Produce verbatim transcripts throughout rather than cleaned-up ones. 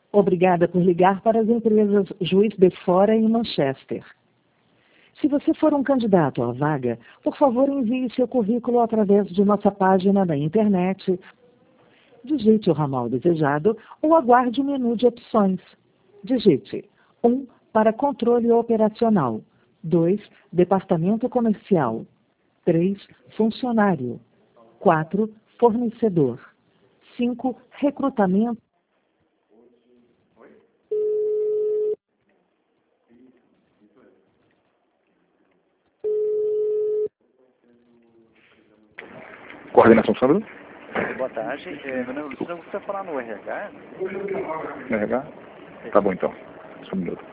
Obrigada por ligar para as empresas Juiz de Fora e Manchester. Se você for um candidato à vaga, por favor envie seu currículo através de nossa página na internet. Digite o ramal desejado ou aguarde o menu de opções. Digite um para controle operacional, dois Departamento comercial, três Funcionário, quatro Fornecedor, cinco Recrutamento. Coordenação Sandro? Boa tarde. É, meu nome é Luciano. Você vai falar no R H? No R H? Tá bom então. Só um minuto.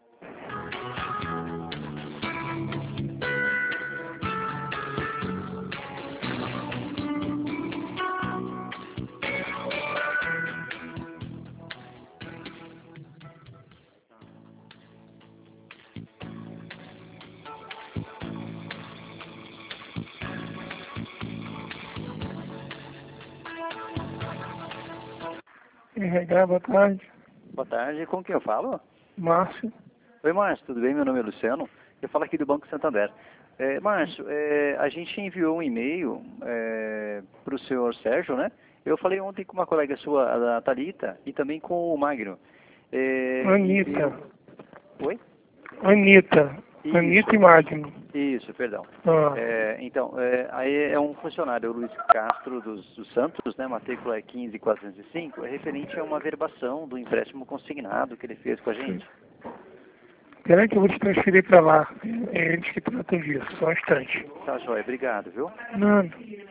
R H, boa tarde. Boa tarde. Com quem eu falo? Márcio. Oi, Márcio. Tudo bem? Meu nome é Luciano. Eu falo aqui do Banco Santander. É, Márcio, é, a gente enviou um e-mail é, para o senhor Sérgio, né? Eu falei ontem com uma colega sua, a Thalita, e também com o Magno. É, Anitta. eu... Oi? Anitta. Isso. Anitta e Magno. Isso, perdão. Ah. É, então, é, aí é um funcionário, o Luiz Castro dos, dos Santos, né, matrícula é quinze quatrocentos e cinco, é referente a uma verbação do empréstimo consignado que ele fez com a gente. Peraí que eu vou te transferir para lá. É eles que tratam disso, só um instante. Tá, joia, obrigado, viu? Não.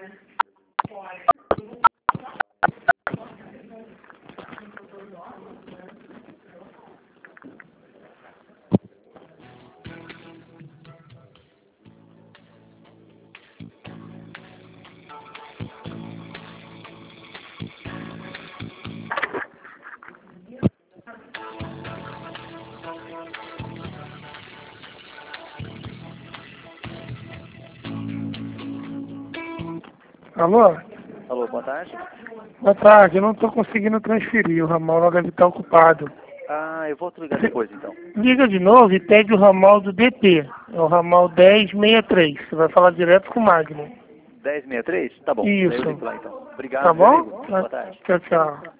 Alô? Alô, boa tarde. Boa tarde, eu não estou conseguindo transferir, o ramal lá deve estar ocupado. Ah, eu vou te ligar depois, então. Liga de novo e pede o ramal do D P, é o ramal dez sessenta e três, você vai falar direto com o Magno. dez sessenta e três? Tá bom. Isso. Eu ligo lá, então. Obrigado, Tá meu bom? amigo. Boa tarde. Tchau, tchau.